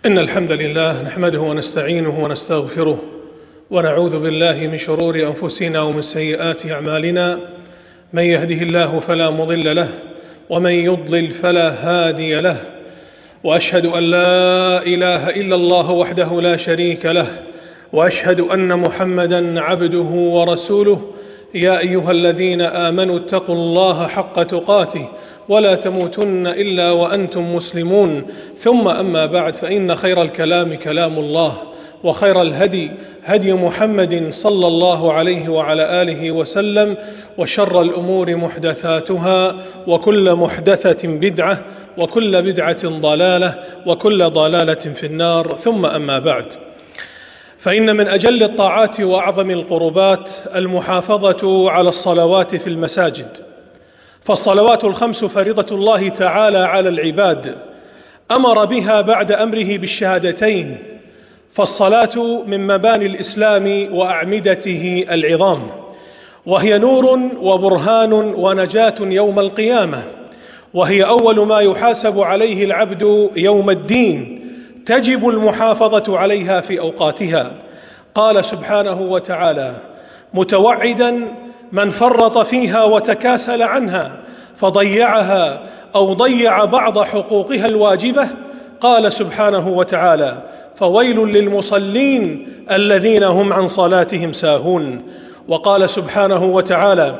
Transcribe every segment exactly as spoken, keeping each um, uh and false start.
إن الحمد لله نحمده ونستعينه ونستغفره ونعوذ بالله من شرور أنفسنا ومن سيئات أعمالنا. من يهده الله فلا مضل له ومن يضلل فلا هادي له، وأشهد أن لا إله إلا الله وحده لا شريك له، وأشهد أن محمدا عبده ورسوله. يا أيها الذين آمنوا اتقوا الله حق تقاته ولا تموتن إلا وأنتم مسلمون. ثم أما بعد، فإن خير الكلام كلام الله، وخير الهدي هدي محمد صلى الله عليه وعلى آله وسلم، وشر الأمور محدثاتها، وكل محدثة بدعة، وكل بدعة ضلالة، وكل ضلالة في النار. ثم أما بعد، فإن من أجل الطاعات وأعظم القربات المحافظة على الصلوات في المساجد، فالصلوات الخمس فريضة الله تعالى على العباد، أمر بها بعد أمره بالشهادتين، فالصلاة من مباني الإسلام وأعمدته العظام، وهي نور وبرهان ونجاة يوم القيامة، وهي أول ما يحاسب عليه العبد يوم الدين، تجب المحافظة عليها في أوقاتها. قال سبحانه وتعالى متوعدا من فرط فيها وتكاسل عنها فضيعها أو ضيع بعض حقوقها الواجبة، قال سبحانه وتعالى فويل للمصلين الذين هم عن صلاتهم ساهون. وقال سبحانه وتعالى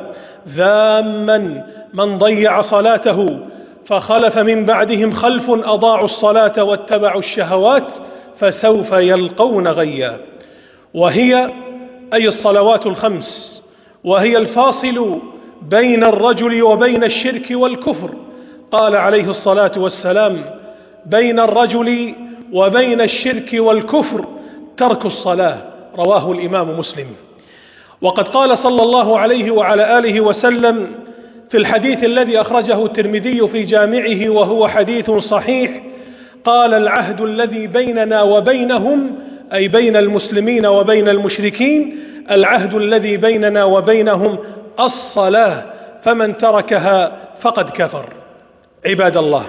ذاما من ضيع صلاته فخلف من بعدهم خلف أضاعوا الصلاة واتبعوا الشهوات فسوف يلقون غيا. وهي أي الصلوات الخمس، وهي الفاصل بين الرجل وبين الشرك والكفر. قال عليه الصلاة والسلام بين الرجل وبين الشرك والكفر ترك الصلاة، رواه الإمام مسلم. وقد قال صلى الله عليه وعلى آله وسلم في الحديث الذي أخرجه الترمذي في جامعه وهو حديث صحيح، قال العهد الذي بيننا وبينهم، أي بين المسلمين وبين المشركين، العهد الذي بيننا وبينهم الصلاة، فمن تركها فقد كفر. عباد الله،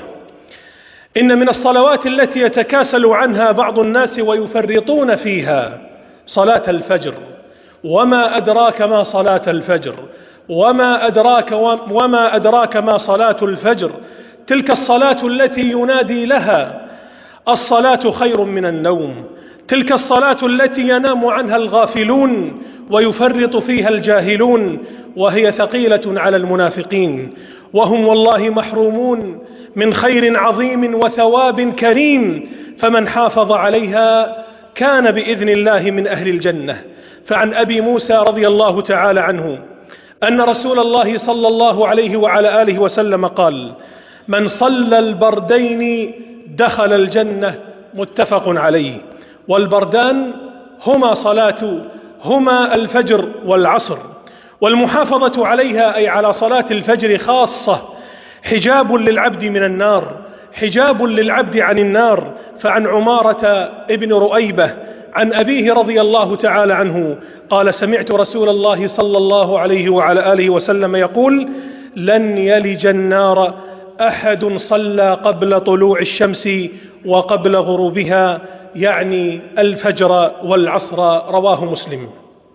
إن من الصلوات التي يتكاسل عنها بعض الناس ويفرطون فيها صلاة الفجر. وما أدراك ما صلاة الفجر، وما أدراك وما أدراك ما صلاة الفجر. تلك الصلاة التي ينادي لها الصلاة خير من النوم، تلك الصلاة التي ينام عنها الغافلون ويفرط فيها الجاهلون، وهي ثقيلة على المنافقين، وهم والله محرومون من خير عظيم وثواب كريم، فمن حافظ عليها كان بإذن الله من أهل الجنة. فعن أبي موسى رضي الله تعالى عنه أن رسول الله صلى الله عليه وعلى آله وسلم قال من صلى البردين دخل الجنة، متفق عليه. والبردان هما صلاة هما الفجر والعصر، والمحافظة عليها أي على صلاة الفجر خاصة حجاب للعبد من النار، حجاب للعبد عن النار. فعن عمارة ابن رؤيبة عن أبيه رضي الله تعالى عنه قال سمعت رسول الله صلى الله عليه وعلى آله وسلم يقول لن يلج النار أحد صلى قبل طلوع الشمس وقبل غروبها، يعني الفجر والعصر، رواه مسلم.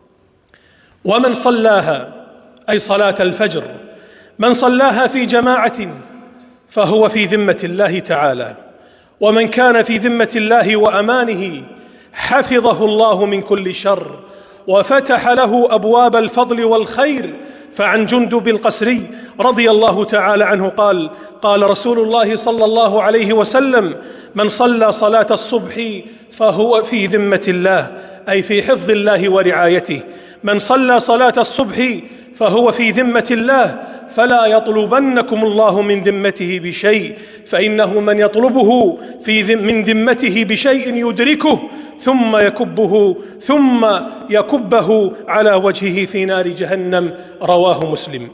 ومن صلاها أي صلاة الفجر من صلاها في جماعة فهو في ذمة الله تعالى، ومن كان في ذمة الله وأمانه حفظه الله من كل شر وفتح له أبواب الفضل والخير. فعن جندب القسري رضي الله تعالى عنه قال قال رسول الله صلى الله عليه وسلم من صلى صلاة الصبح فهو في ذمة الله، أي في حفظ الله ورعايته. من صلى صلاة الصبح فهو في ذمة الله، فلا يطلبنكم الله من ذمته بشيء، فإنه من يطلبه في من ذمته بشيء يدركه ثم يكبه ثم يكبه على وجهه في نار جهنم، رواه مسلم.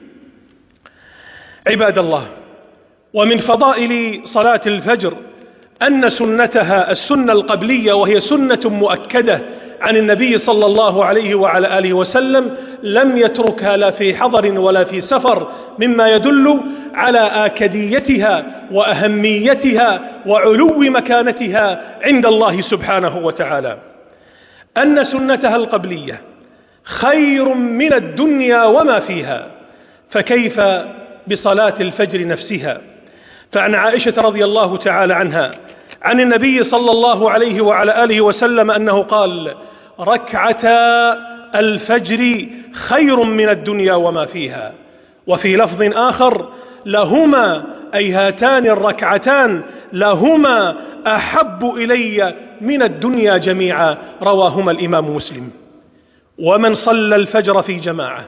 عباد الله، ومن فضائل صلاة الفجر أن سنتها السنة القبلية، وهي سنة مؤكدة عن النبي صلى الله عليه وعلى آله وسلم لم يتركها لا في حضر ولا في سفر، مما يدل على آكديتها وأهميتها وعلو مكانتها عند الله سبحانه وتعالى. أن سنتها القبلية خير من الدنيا وما فيها، فكيف بصلاة الفجر نفسها؟ فعن عائشة رضي الله تعالى عنها عن النبي صلى الله عليه وعلى آله وسلم أنه قال: ركعتا الفجر خير من الدنيا وما فيها. وفي لفظ آخر: لهما، أي هاتان الركعتان لهما أحب إلي من الدنيا جميعا، رواهما الإمام مسلم. ومن صلى الفجر في جماعة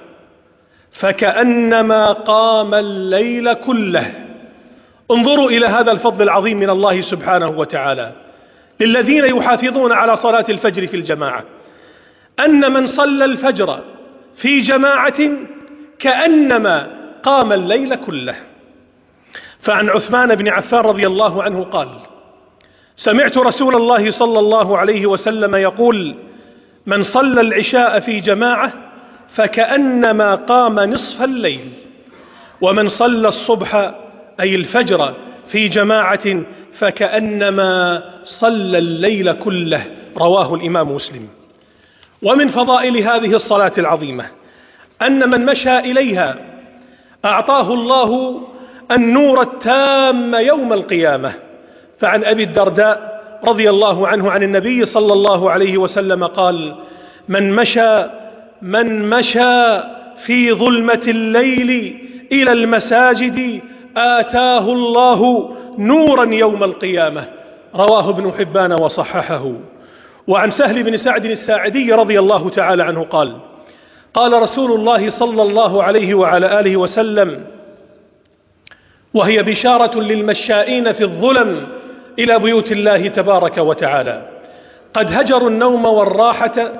فكأنما قام الليل كله. انظروا إلى هذا الفضل العظيم من الله سبحانه وتعالى للذين يحافظون على صلاة الفجر في الجماعة، أن من صلى الفجر في جماعة كأنما قام الليل كله. فعن عثمان بن عفان رضي الله عنه قال: سمعت رسول الله صلى الله عليه وسلم يقول: من صلى العشاء في جماعة فكأنما قام نصف الليل، ومن صلى الصبح أي الفجر في جماعة فكأنما صلى الليل كله، رواه الإمام مسلم. ومن فضائل هذه الصلاة العظيمة أن من مشى إليها أعطاه الله النور التام يوم القيامة. فعن أبي الدرداء رضي الله عنه عن النبي صلى الله عليه وسلم قال: من مشى من مشى في ظلمة الليل إلى المساجد آتاه الله نورا يوم القيامة، رواه ابن حبان وصححه. وعن سهل بن سعد الساعدي رضي الله تعالى عنه قال: قال رسول الله صلى الله عليه وعلى آله وسلم، وهي بشارة للمشائين في الظلم إلى بيوت الله تبارك وتعالى: قد هجروا النوم والراحة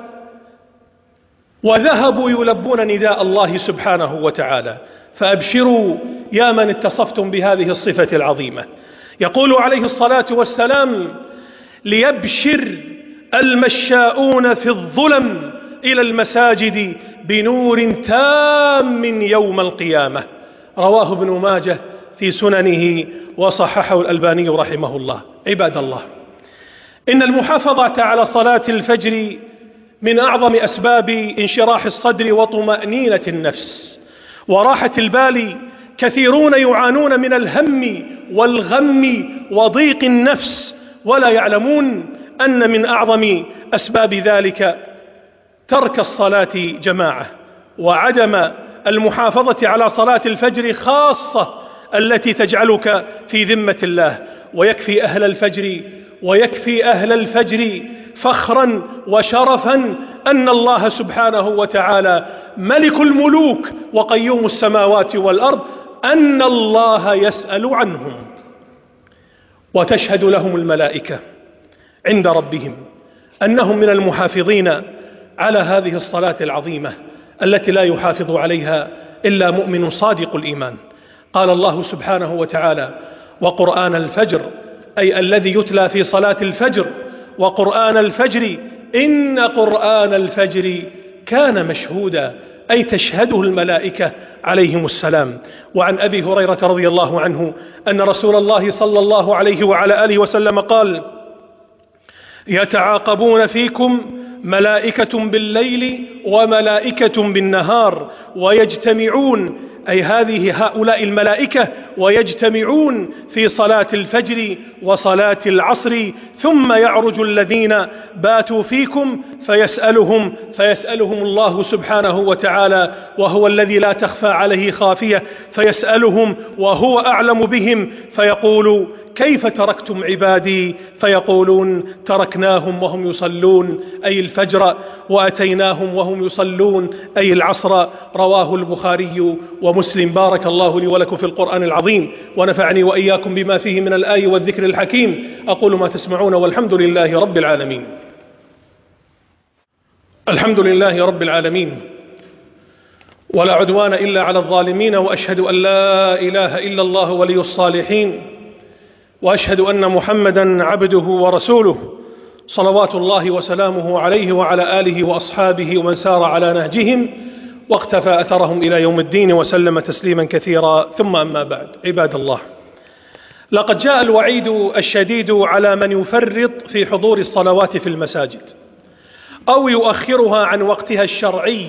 وذهبوا يلبون نداء الله سبحانه وتعالى، فأبشروا يا من اتصفتم بهذه الصفة العظيمة. يقول عليه الصلاة والسلام: ليبشر المشاؤون في الظلم إلى المساجد بنور تام يوم القيامة، رواه ابن ماجه في سننه وصححه الألباني رحمه الله. عباد الله، إن المحافظة على صلاة الفجر من أعظم أسباب انشراح الصدر وطمأنينة النفس وراحة البال. كثيرون يعانون من الهم والغم وضيق النفس ولا يعلمون أن من أعظم أسباب ذلك ترك الصلاة جماعة وعدم المحافظة على صلاة الفجر خاصة التي تجعلك في ذمة الله. ويكفي أهل الفجر ويكفي أهل الفجر فخرا وشرفا أن الله سبحانه وتعالى ملك الملوك وقيوم السماوات والأرض أن الله يسأل عنهم، وتشهد لهم الملائكة عند ربهم أنهم من المحافظين على هذه الصلاة العظيمة التي لا يحافظ عليها إلا مؤمن صادق الإيمان. قال الله سبحانه وتعالى: وقرآن الفجر، أي الذي يتلى في صلاة الفجر، وقرآن الفجر إن قرآن الفجر كان مشهودا، أي تشهده الملائكة عليهم السلام. وعن أبي هريرة رضي الله عنه أن رسول الله صلى الله عليه وعلى آله وسلم قال: يتعاقبون فيكم ملائكة بالليل وملائكة بالنهار ويجتمعون، أي هذه هؤلاء الملائكة، ويجتمعون في صلاة الفجر وصلاة العصر، ثم يعرج الذين باتوا فيكم فيسألهم فيسألهم الله سبحانه وتعالى وهو الذي لا تخفى عليه خافية، فيسألهم وهو أعلم بهم فيقول: كيف تركتم عبادي؟ فيقولون: تركناهم وهم يصلون، أي الفجر، وأتيناهم وهم يصلون، أي العصر. رواه البخاري ومسلم. بارك الله لي ولكم في القرآن العظيم، ونفعني وإياكم بما فيه من الآي والذكر الحكيم. أقول ما تسمعون، والحمد لله رب العالمين. الحمد لله رب العالمين، ولا عدوان إلا على الظالمين، وأشهد أن لا إله إلا الله ولي الصالحين، وأشهد أن محمدا عبده ورسوله، صلوات الله وسلامه عليه وعلى آله وأصحابه ومن سار على نهجهم واقتفى أثرهم إلى يوم الدين وسلم تسليما كثيرا. ثم أما بعد، عباد الله، لقد جاء الوعيد الشديد على من يفرط في حضور الصلوات في المساجد أو يؤخرها عن وقتها الشرعي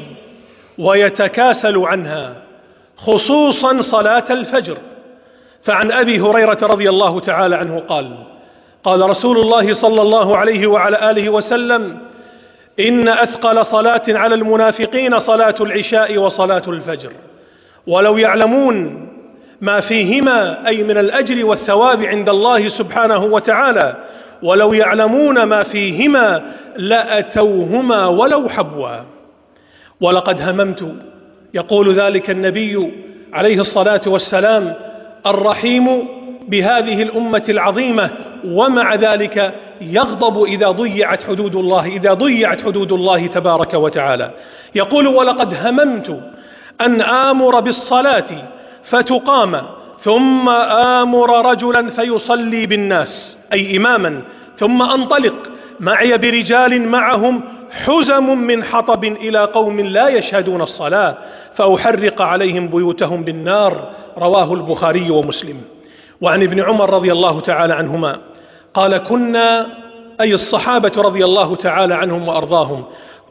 ويتكاسل عنها، خصوصا صلاة الفجر. فعن أبي هريرة رضي الله تعالى عنه قال: قال رسول الله صلى الله عليه وعلى آله وسلم: إن أثقل صلاة على المنافقين صلاة العشاء وصلاة الفجر، ولو يعلمون ما فيهما أي من الأجر والثواب عند الله سبحانه وتعالى، ولو يعلمون ما فيهما لأتوهما ولو حبوا. ولقد هممت، يقول ذلك النبي عليه الصلاة والسلام الرحيم بهذه الأمة العظيمة، ومع ذلك يغضب إذا ضيعت حدود الله إذا ضيعت حدود الله تبارك وتعالى. يقول: ولقد هممت أن آمر بالصلاة فتقام ثم آمر رجلا فيصلي بالناس، أي إماما، ثم أنطلق معي برجال معهم حزم من حطب إلى قوم لا يشهدون الصلاة فأحرق عليهم بيوتهم بالنار. رواه البخاري ومسلم. وعن ابن عمر رضي الله تعالى عنهما قال: كنا، أي الصحابة رضي الله تعالى عنهم وأرضاهم،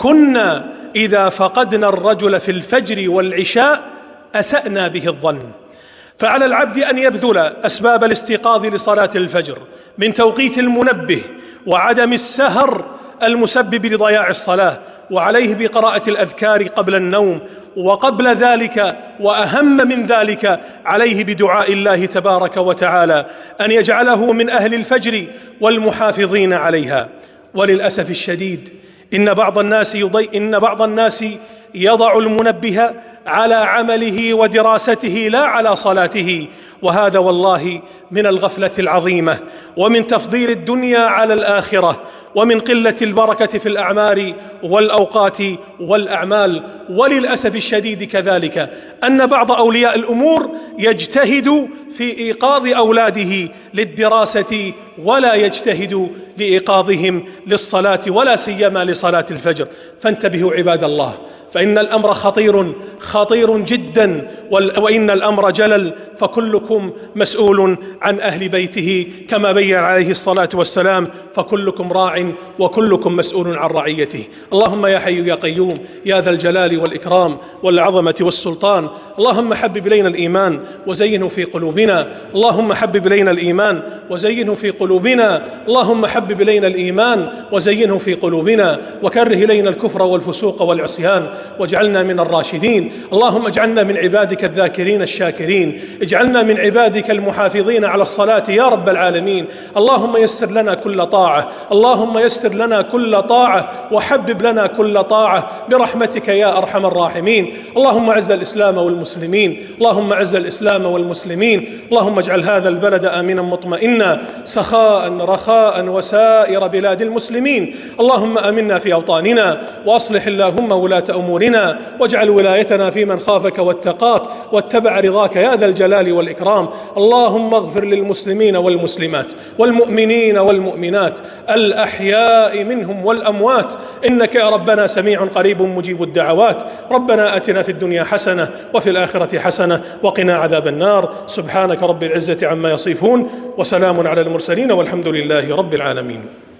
كنا إذا فقدنا الرجل في الفجر والعشاء أسأنا به الظن. فعلى العبد أن يبذل أسباب الاستيقاظ لصلاة الفجر من توقيت المنبه وعدم السهر المسبب لضياع الصلاة، وعليه بقراءة الأذكار قبل النوم، وقبل ذلك وأهم من ذلك عليه بدعاء الله تبارك وتعالى أن يجعله من أهل الفجر والمحافظين عليها. وللأسف الشديد إن بعض الناس يضي إن بعض الناس يضع المنبه على عمله ودراسته لا على صلاته، وهذا والله من الغفلة العظيمة ومن تفضيل الدنيا على الآخرة ومن قلة البركة في الأعمار والأوقات والأعمال. وللأسف الشديد كذلك أن بعض أولياء الأمور يجتهد في إيقاظ أولاده للدراسة ولا يجتهد لإيقاظهم للصلاة ولا سيما لصلاة الفجر. فانتبهوا عباد الله، فإن الأمر خطير خطير جدا، وإن الأمر جلل، فكلكم مسؤول عن أهل بيته كما بين عليه الصلاة والسلام: فكلكم راع وكلكم مسؤول عن رعيته. اللهم يا حي يا قيوم يا ذا الجلال والإكرام والعظمة والسلطان، اللهم حبب إلينا الإيمان وزينه في قلوبنا اللهم حبب إلينا الإيمان وزينه في قلوبنا اللهم حبب إلينا الإيمان وزينه في قلوبنا وكره إلينا الكفر والفسوق والعصيان واجعلنا من الراشدين. اللهم اجعلنا من عبادك الذاكرين الشاكرين، اجعلنا من عبادك المحافظين على الصلاة يا رب العالمين. اللهم يسر لنا كل طاعة اللهم يسر لنا كل طاعة وحبب لنا كل طاعة برحمتك يا أرحم الراحمين. اللهم اعز الإسلام والمسلمين اللهم اعز الإسلام والمسلمين اللهم اجعل هذا البلد آمنا مطمئنا سخاء رخاء وسائر بلاد المسلمين. اللهم آمنا في أوطاننا وأصلح اللهم ولاة أمورنا واجعل ولايتنا في من خافك واتقاك واتبع رضاك يا ذا الجلال والإكرام. اللهم اغفر للمسلمين والمسلمات والمؤمنين والمؤمنات الأحياء منهم والأموات، إنك يا ربنا سميع قريب مجيب الدعوات. ربنا آتنا في الدنيا حسنة وفي الآخرة حسنة وقنا عذاب النار. سبحانك رب العزة عما يصفون وسلام على المرسلين والحمد لله رب العالمين.